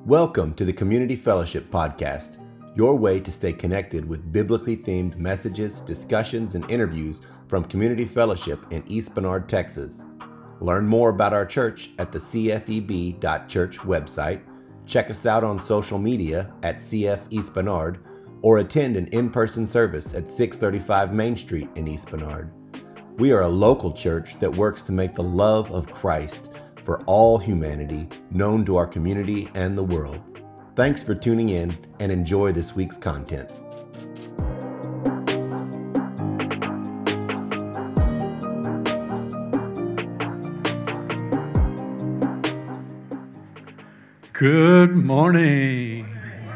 Welcome to the Community Fellowship Podcast, your way to stay connected with biblically themed messages, discussions, and interviews from Community Fellowship in East Bernard, Texas. Learn more about our church at the cfeb.church website, check us out on social media at CF East Bernard, or attend an in-person service at 635 Main Street in East Bernard. We are a local church that works to make the love of Christ for all humanity known to our community and the world. Thanks for tuning in and enjoy this week's content. Good morning.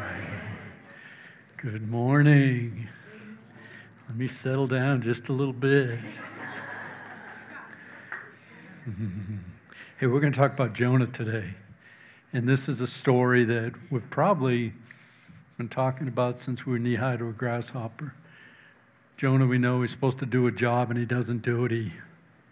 Good morning. Let me settle down just a little bit. Hey, we're going to talk about Jonah today. And this is a story that we've probably been talking about since we were knee-high to a grasshopper. Jonah, we know he's supposed to do a job and he doesn't do it. He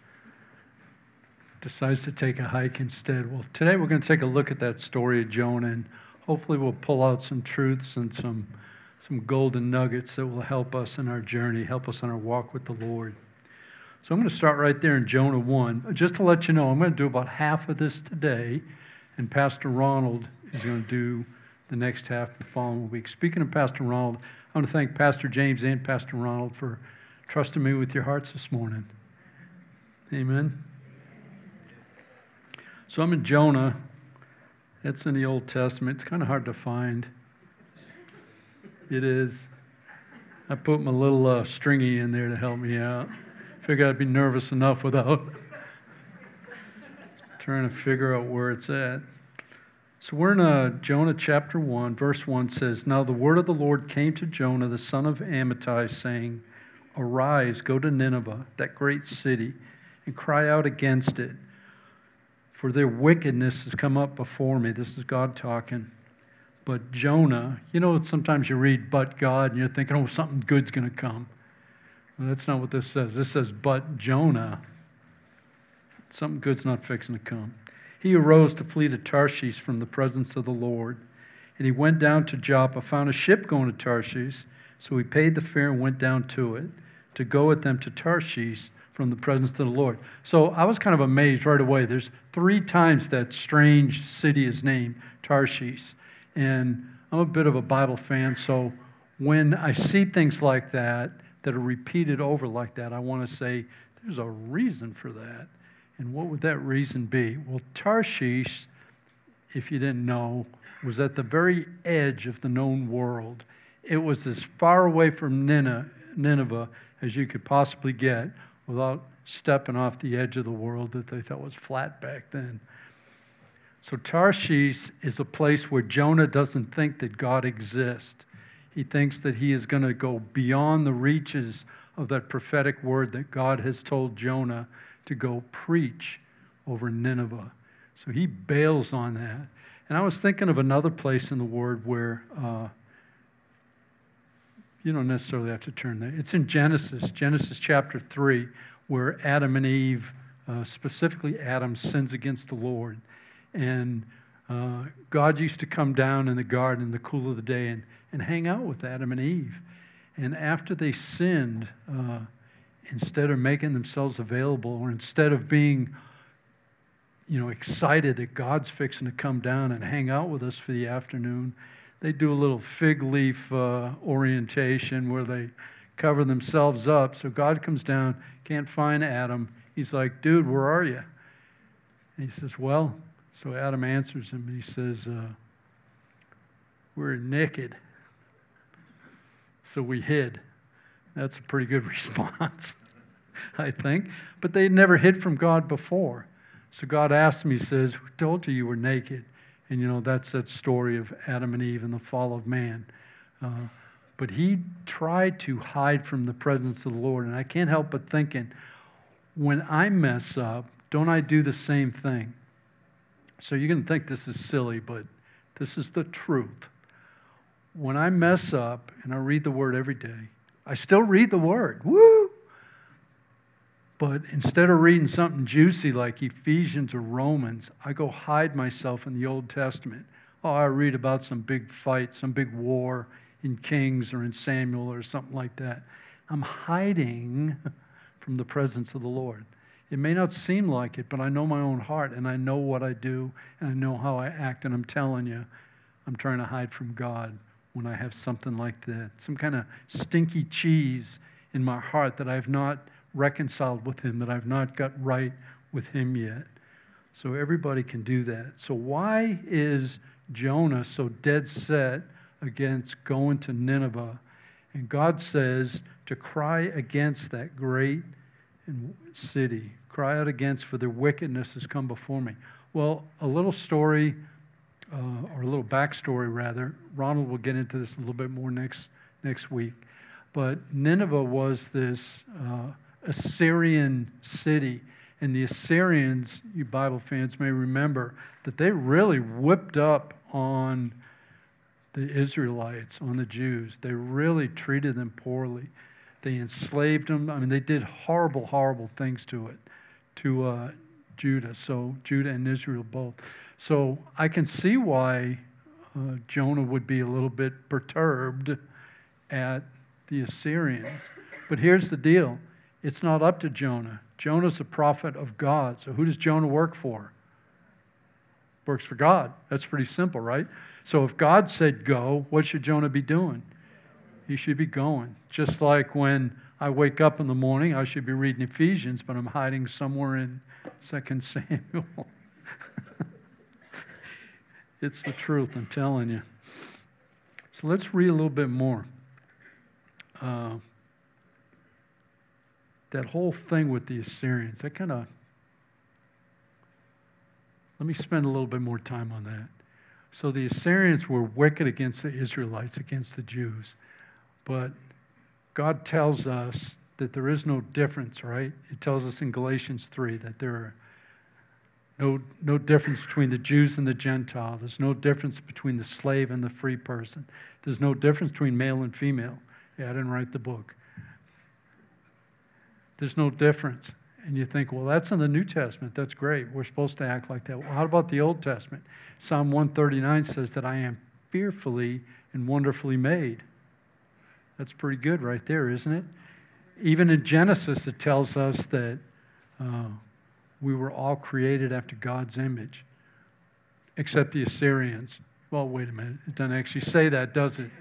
decides to take a hike instead. Well, today we're going to take a look at that story of Jonah, and hopefully we'll pull out some truths and some golden nuggets that will help us in our journey, help us on our walk with the Lord. So I'm going to start right there in Jonah 1. Just to let you know, I'm going to do about half of this today, and Pastor Ronald is going to do the next half the following week. Speaking of Pastor Ronald, I want to thank Pastor James and Pastor Ronald for trusting me with your hearts this morning. Amen. So I'm in Jonah. It's in the Old Testament. It's kind of hard to find. It is. I put my little stringy in there to help me out. Figured I'd be nervous enough without trying to figure out where it's at. So we're in Jonah chapter 1, verse 1 says, "Now the word of the Lord came to Jonah, the son of Amittai, saying, Arise, go to Nineveh, that great city, and cry out against it, for their wickedness has come up before me." This is God talking. But Jonah, you know, sometimes you read, "but God," and you're thinking, oh, something good's going to come. Well, that's not what this says. This says, "But Jonah," something good's not fixing to come. "He arose to flee to Tarshish from the presence of the Lord. And he went down to Joppa, found a ship going to Tarshish. So he paid the fare and went down to it, to go with them to Tarshish from the presence of the Lord." So I was kind of amazed right away. There's 3 times that strange city is named Tarshish. And I'm a bit of a Bible fan, so when I see things like that are repeated over like that, I want to say, there's a reason for that. And what would that reason be? Well, Tarshish, if you didn't know, was at the very edge of the known world. It was as far away from Nineveh as you could possibly get without stepping off the edge of the world that they thought was flat back then. So Tarshish is a place where Jonah doesn't think that God exists. He thinks that he is going to go beyond the reaches of that prophetic word that God has told Jonah to go preach over Nineveh. So he bails on that. And I was thinking of another place in the Word where you don't necessarily have to turn there. It's in Genesis chapter 3, where Adam and Eve, specifically Adam, sins against the Lord. And God used to come down in the garden in the cool of the day and hang out with Adam and Eve. And after they sinned, instead of making themselves available, or instead of being, excited that God's fixing to come down and hang out with us for the afternoon, they do a little fig leaf orientation where they cover themselves up. So God comes down, can't find Adam. He's like, "Dude, where are you?" And he says, "Well," so Adam answers him, and he says, "We're naked, so we hid." That's a pretty good response, I think. But they'd never hid from God before. So God asked him, he says, "Who told you were naked?" And that's that story of Adam and Eve and the fall of man. But he tried to hide from the presence of the Lord. And I can't help but thinking, when I mess up, don't I do the same thing? So you're going to think this is silly, but this is the truth. When I mess up, and I read the Word every day, I still read the Word. Woo! But instead of reading something juicy like Ephesians or Romans, I go hide myself in the Old Testament. oh, I read about some big fight, some big war in Kings or in Samuel or something like that. I'm hiding from the presence of the Lord. It may not seem like it, but I know my own heart, and I know what I do, and I know how I act, and I'm telling you, I'm trying to hide from God when I have something like that, some kind of stinky cheese in my heart that I've not reconciled with Him, that I've not got right with Him yet. So everybody can do that. So why is Jonah so dead set against going to Nineveh? And God says to cry against that great city. Cry out against, for their wickedness has come before me. Well, a little story, or a little backstory rather. Ronald will get into this a little bit more next week. But Nineveh was this Assyrian city. And the Assyrians, you Bible fans may remember, that they really whipped up on the Israelites, on the Jews. They really treated them poorly. They enslaved them. I mean, they did horrible, horrible things to Judah. So Judah and Israel both. So I can see why Jonah would be a little bit perturbed at the Assyrians. But here's the deal. It's not up to Jonah. Jonah's a prophet of God. So who does Jonah work for? Works for God. That's pretty simple, right? So if God said go, what should Jonah be doing? He should be going. Just like when I wake up in the morning, I should be reading Ephesians, but I'm hiding somewhere in 2 Samuel. It's the truth, I'm telling you. So let's read a little bit more. That whole thing with the Assyrians, let me spend a little bit more time on that. So the Assyrians were wicked against the Israelites, against the Jews. But God tells us that there is no difference, right? It tells us in Galatians 3 that there are no difference between the Jews and the Gentile. There's no difference between the slave and the free person. There's no difference between male and female. Yeah, I didn't write the book. There's no difference. And you think, well, that's in the New Testament. That's great. We're supposed to act like that. Well, how about the Old Testament? Psalm 139 says that I am fearfully and wonderfully made. That's pretty good right there, isn't it? Even in Genesis, it tells us that we were all created after God's image, except the Assyrians. Well, wait a minute. It doesn't actually say that, does it?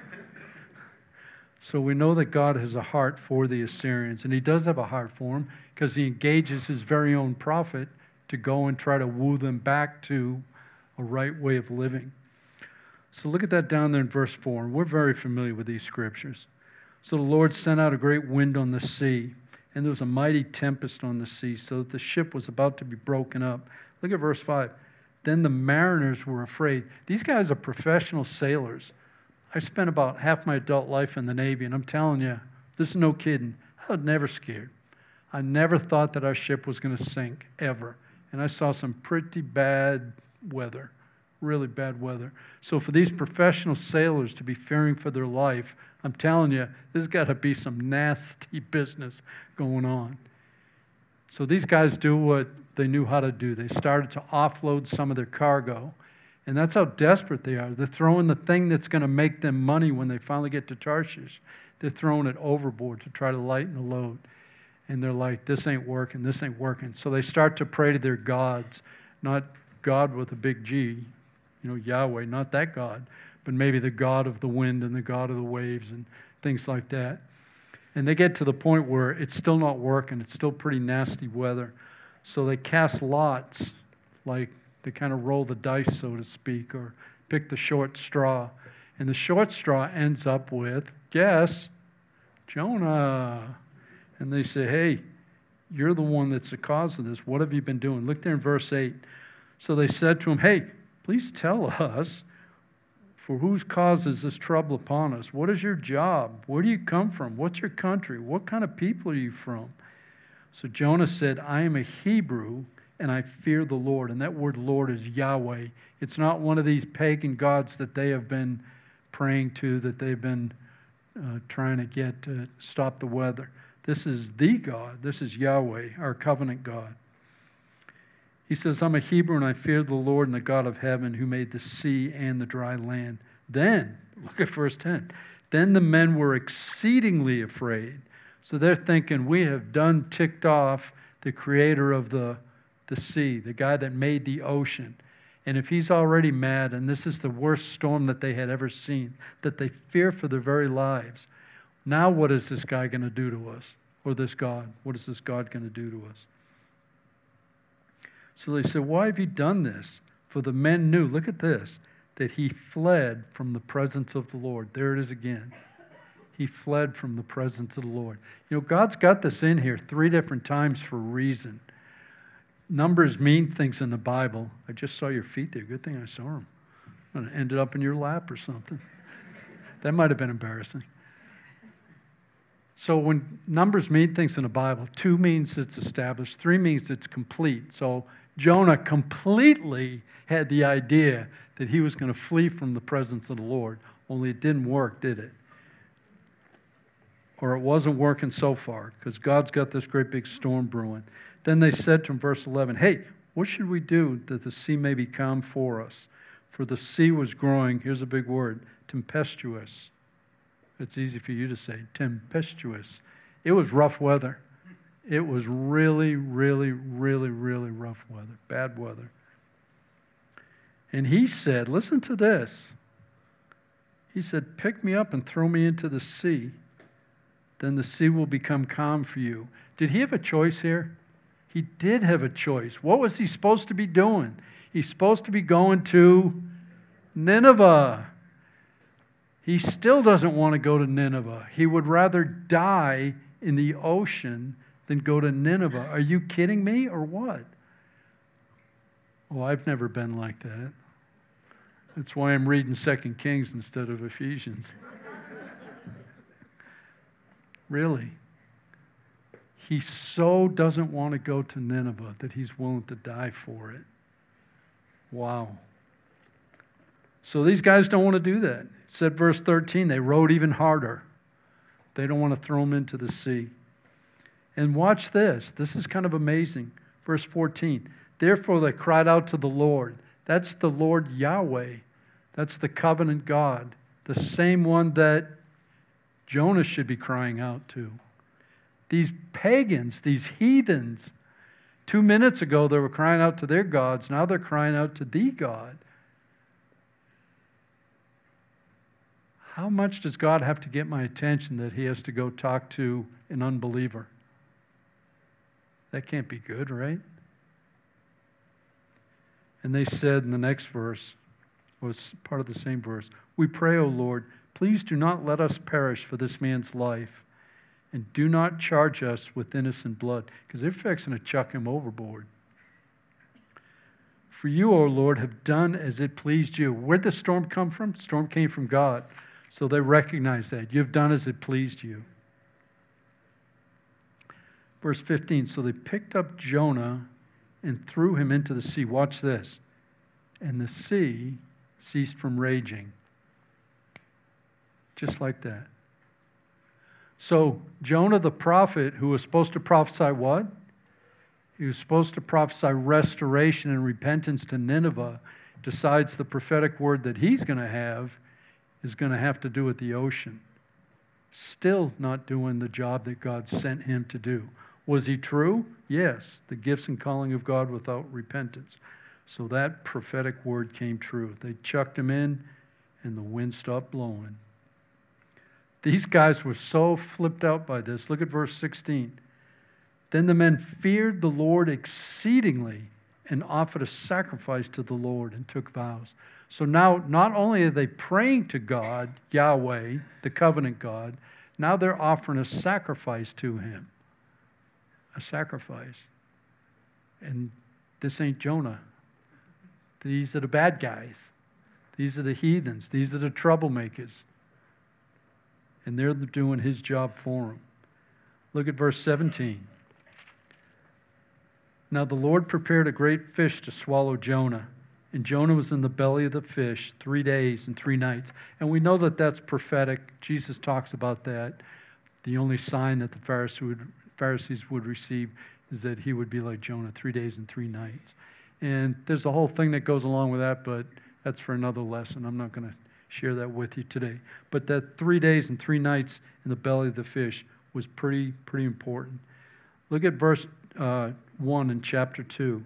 So we know that God has a heart for the Assyrians, and He does have a heart for them because He engages His very own prophet to go and try to woo them back to a right way of living. So look at that down there in verse 4. And we're very familiar with these scriptures. So the Lord sent out a great wind on the sea, and there was a mighty tempest on the sea, so that the ship was about to be broken up. Look at verse 5. Then the mariners were afraid. These guys are professional sailors. I spent about half my adult life in the Navy, and I'm telling you, this is no kidding. I was never scared. I never thought that our ship was going to sink, ever. And I saw some pretty bad weather, really bad weather. So for these professional sailors to be fearing for their life, I'm telling you, there's got to be some nasty business going on. So these guys do what they knew how to do. They started to offload some of their cargo. And that's how desperate they are. They're throwing the thing that's going to make them money when they finally get to Tarshish. They're throwing it overboard to try to lighten the load. And they're like, this ain't working, this ain't working. So they start to pray to their gods, not God with a big G, Yahweh, not that God, but maybe the God of the wind and the God of the waves and things like that. And they get to the point where it's still not working. It's still pretty nasty weather. So they cast lots, like they kind of roll the dice, so to speak, or pick the short straw. And the short straw ends up with, guess, Jonah. And they say, hey, you're the one that's the cause of this. What have you been doing? Look there in verse 8. So they said to him, hey, please tell us, for whose cause is this trouble upon us? What is your job? Where do you come from? What's your country? What kind of people are you from? So Jonah said, I am a Hebrew, and I fear the Lord. And that word Lord is Yahweh. It's not one of these pagan gods that they have been praying to, that they've been trying to get to stop the weather. This is the God. This is Yahweh, our covenant God. He says, I'm a Hebrew and I fear the Lord and the God of heaven who made the sea and the dry land. Then, look at verse 10. Then the men were exceedingly afraid. So they're thinking, we have done ticked off the creator of the sea, the guy that made the ocean. And if he's already mad, and this is the worst storm that they had ever seen, that they fear for their very lives, now what is this guy going to do to us? Or this God? What is this God going to do to us? So they said, why have you done this? For the men knew, look at this, that he fled from the presence of the Lord. There it is again. He fled from the presence of the Lord. You know, God's got this in here 3 different times for a reason. Numbers mean things in the Bible. I just saw your feet there. Good thing I saw them. It ended up in your lap or something. That might have been embarrassing. So when numbers mean things in the Bible, 2 means it's established, 3 means it's complete. So Jonah completely had the idea that he was going to flee from the presence of the Lord, only it didn't work, did it? Or it wasn't working so far, because God's got this great big storm brewing. Then they said to him, verse 11, hey, what should we do that the sea may be calm for us? For the sea was growing, here's a big word, tempestuous. It's easy for you to say, tempestuous. It was rough weather. It was really, really, really, really rough weather, bad weather. And he said, listen to this. He said, pick me up and throw me into the sea. Then the sea will become calm for you. Did he have a choice here? He did have a choice. What was he supposed to be doing? He's supposed to be going to Nineveh. He still doesn't want to go to Nineveh. He would rather die in the ocean than go to Nineveh. Are you kidding me or what? Well, I've never been like that. That's why I'm reading 2 Kings instead of Ephesians. Really. He so doesn't want to go to Nineveh that he's willing to die for it. Wow. So these guys don't want to do that. It said verse 13, they rowed even harder. They don't want to throw them into the sea. And watch this. This is kind of amazing. Verse 14, therefore they cried out to the Lord. That's the Lord Yahweh. That's the covenant God. The same one that Jonah should be crying out to. These pagans, these heathens, 2 minutes ago they were crying out to their gods. Now they're crying out to the God. How much does God have to get my attention that he has to go talk to an unbeliever? That can't be good, right? And they said in the next verse, was part of the same verse, we pray, O Lord, please do not let us perish for this man's life, and do not charge us with innocent blood, because they're fixing to chuck him overboard. For you, O Lord, have done as it pleased you. Where'd the storm come from? The storm came from God. So they recognize that. You've done as it pleased you. Verse 15, so they picked up Jonah and threw him into the sea. Watch this. And the sea ceased from raging. Just like that. So Jonah the prophet, who was supposed to prophesy what? He was supposed to prophesy restoration and repentance to Nineveh, decides the prophetic word that he's going to have is going to have to do with the ocean. Still not doing the job that God sent him to do. Was he true? Yes. The gifts and calling of God without repentance. So that prophetic word came true. They chucked him in and the wind stopped blowing. These guys were so flipped out by this. Look at verse 16. Then the men feared the Lord exceedingly and offered a sacrifice to the Lord and took vows. So now, not only are they praying to God, Yahweh, the covenant God, now they're offering a sacrifice to him. A sacrifice. And this ain't Jonah. These are the bad guys. These are the heathens. These are the troublemakers. And they're doing his job for him. Look at verse 17. Now the Lord prepared a great fish to swallow Jonah. And Jonah was in the belly of the fish 3 days and 3 nights. And we know that that's prophetic. Jesus talks about that. The only sign that the Pharisees would receive is that he would be like Jonah, 3 days and 3 nights. And there's a whole thing that goes along with that, but that's for another lesson. I'm not going to share that with you today. But that 3 days and 3 nights in the belly of the fish was pretty important. Look at verse 1 in chapter 2.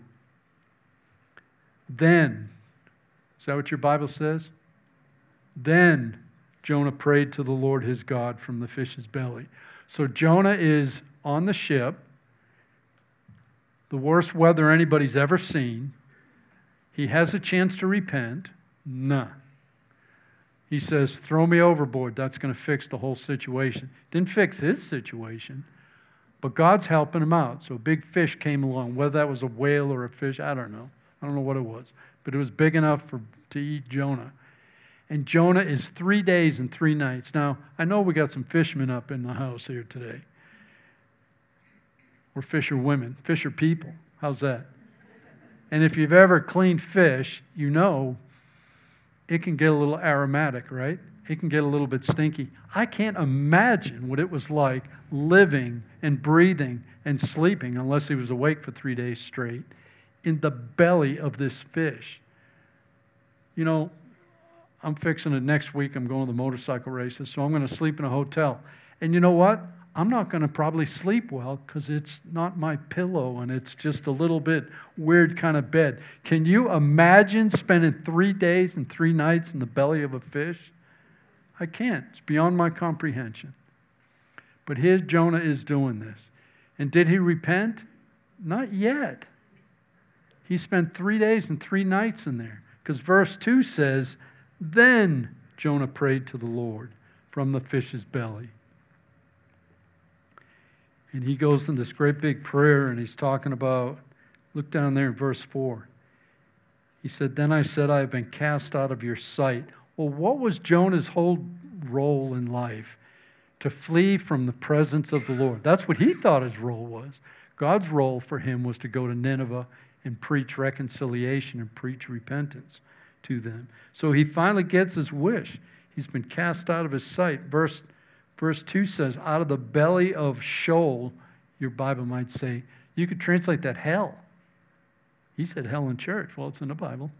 Then, is that what your Bible says? Then Jonah prayed to the Lord his God from the fish's belly. So Jonah is on the ship, the worst weather anybody's ever seen. He has a chance to repent. Nah. He says, throw me overboard. That's going to fix the whole situation. Didn't fix his situation, but God's helping him out. So a big fish came along, whether that was a whale or a fish, I don't know. I don't know what it was, but it was big enough to eat Jonah. And Jonah is 3 days and 3 nights. Now, I know we got some fishermen up in the house here today. We're fisher women, fisher people. How's that? And if you've ever cleaned fish, you know it can get a little aromatic, right? It can get a little bit stinky. I can't imagine what it was like living and breathing and sleeping, unless he was awake for 3 days straight, in the belly of this fish. You know, I'm fixing it next week. I'm going to the motorcycle races, so I'm going to sleep in a hotel. And you know what? I'm not going to probably sleep well because it's not my pillow and it's just a little bit weird kind of bed. Can you imagine spending 3 days and 3 nights in the belly of a fish? I can't. It's beyond my comprehension. But here Jonah is doing this. And did he repent? Not yet. He spent 3 days and 3 nights in there. Because verse 2 says, then Jonah prayed to the Lord from the fish's belly. And he goes in this great big prayer and he's talking about, look down there in verse 4. He said, then I said, I have been cast out of your sight. Well, what was Jonah's whole role in life? To flee from the presence of the Lord. That's what he thought his role was. God's role for him was to go to Nineveh and preach reconciliation and preach repentance to them. So he finally gets his wish. He's been cast out of his sight. Verse 2 says, out of the belly of Sheol, your Bible might say, you could translate that hell. He said hell in church. Well, it's in the Bible.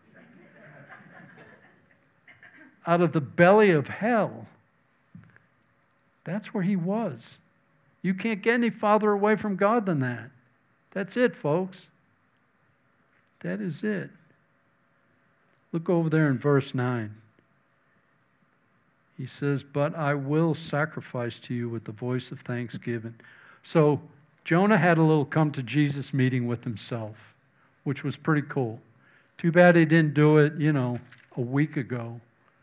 Out of the belly of hell. That's where he was. You can't get any farther away from God than that. That's it, folks. That is it. Look over there in verse 9. He says, but I will sacrifice to you with the voice of thanksgiving. So Jonah had a little come to Jesus meeting with himself, which was pretty cool. Too bad he didn't do it, a week ago.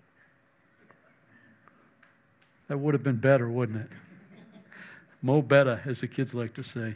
That would have been better, wouldn't it? Mo better, as the kids like to say.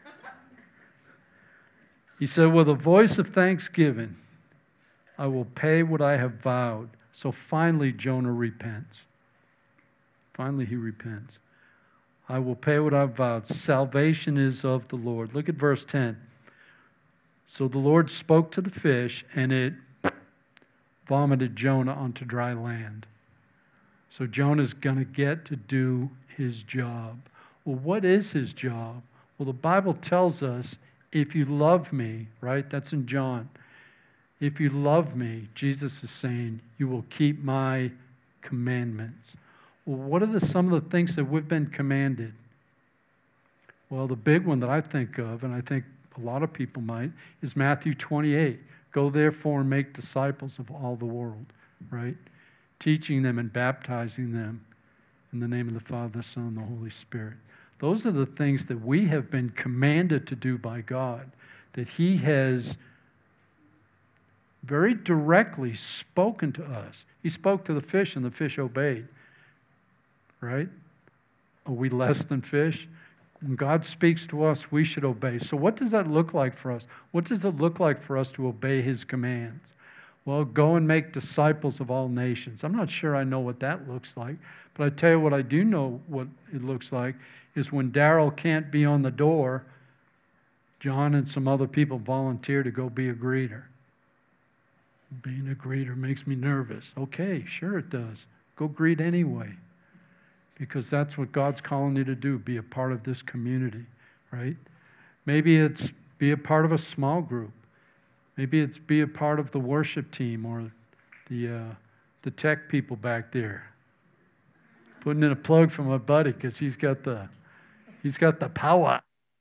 He said, with a voice of thanksgiving, I will pay what I have vowed. So finally, Jonah repents. Finally, he repents. I will pay what I've vowed. Salvation is of the Lord. Look at verse 10. So the Lord spoke to the fish, and it vomited Jonah onto dry land. So Jonah's going to get to do his job. Well, what is his job? Well, the Bible tells us, if you love me, right? That's in John. If you love me, Jesus is saying, you will keep my commandments. Well, what are some of the things that we've been commanded? Well, the big one that I think of, and I think a lot of people might, is Matthew 28. Go therefore and make disciples of all the world, right? Teaching them and baptizing them in the name of the Father, the Son, and the Holy Spirit. Those are the things that we have been commanded to do by God, that He has very directly spoken to us. He spoke to the fish, and the fish obeyed, right? Are we less than fish? When God speaks to us, we should obey. So what does that look like for us? What does it look like for us to obey His commands? Well, go and make disciples of all nations. I'm not sure I know what that looks like, but I tell you what I do know what it looks like is when Daryl can't be on the door, John and some other people volunteer to go be a greeter. Being a greeter makes me nervous. Okay, sure it does. Go greet anyway, because that's what God's calling you to do, be a part of this community, right? Maybe it's be a part of a small group. Maybe it's be a part of the worship team or the tech people back there. Putting in a plug for my buddy because he's got the power.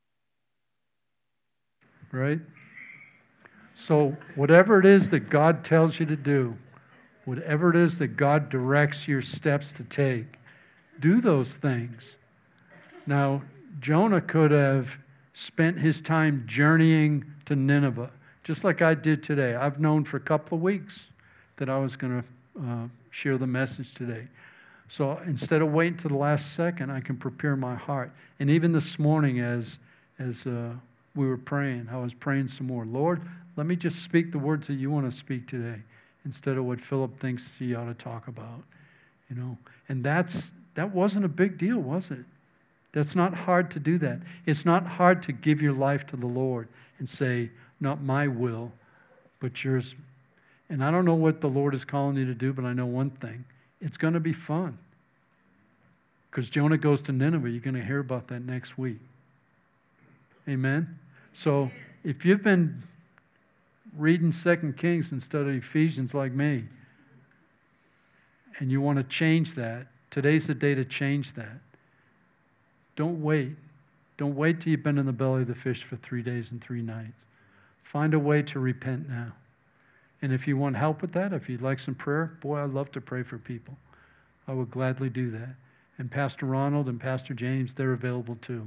Right? So whatever it is that God tells you to do, whatever it is that God directs your steps to take, do those things. Now, Jonah could have spent his time journeying to Nineveh, just like I did today. I've known for a couple of weeks that I was going to share the message today. So instead of waiting to the last second, I can prepare my heart. And even this morning as we were praying, I was praying some more. Lord, let me just speak the words that you want to speak today instead of what Philip thinks he ought to talk about. You know, and that wasn't a big deal, was it? That's not hard to do that. It's not hard to give your life to the Lord and say, not my will, but yours. And I don't know what the Lord is calling you to do, but I know one thing. It's going to be fun. Because Jonah goes to Nineveh, you're going to hear about that next week. Amen? So if you've been reading 2 Kings instead of Ephesians like me, and you want to change that, today's the day to change that. Don't wait. Don't wait till you've been in the belly of the fish for 3 days and 3 nights. Find a way to repent now. And if you want help with that, if you'd like some prayer, boy, I'd love to pray for people. I would gladly do that. And Pastor Ronald and Pastor James, they're available too.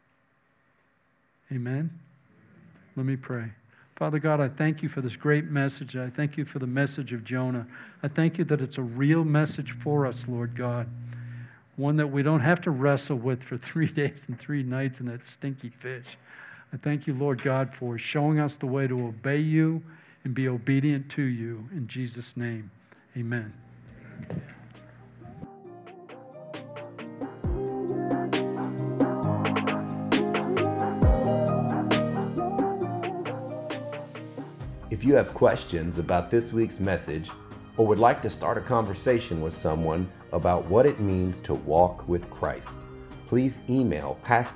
Amen? Let me pray. Father God, I thank you for this great message. I thank you for the message of Jonah. I thank you that it's a real message for us, Lord God. One that we don't have to wrestle with for 3 days and 3 nights in that stinky fish. I thank you, Lord God, for showing us the way to obey you and be obedient to you. In Jesus' name, amen. If you have questions about this week's message or would like to start a conversation with someone about what it means to walk with Christ, please email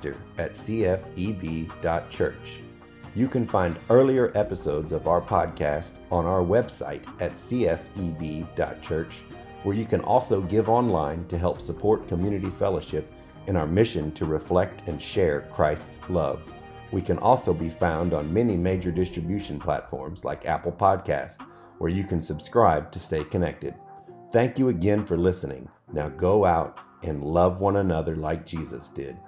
pastor@cfeb.church. You can find earlier episodes of our podcast on our website at cfeb.church, where you can also give online to help support Community Fellowship in our mission to reflect and share Christ's love. We can also be found on many major distribution platforms like Apple Podcasts, where you can subscribe to stay connected. Thank you again for listening. Now go out and love one another like Jesus did.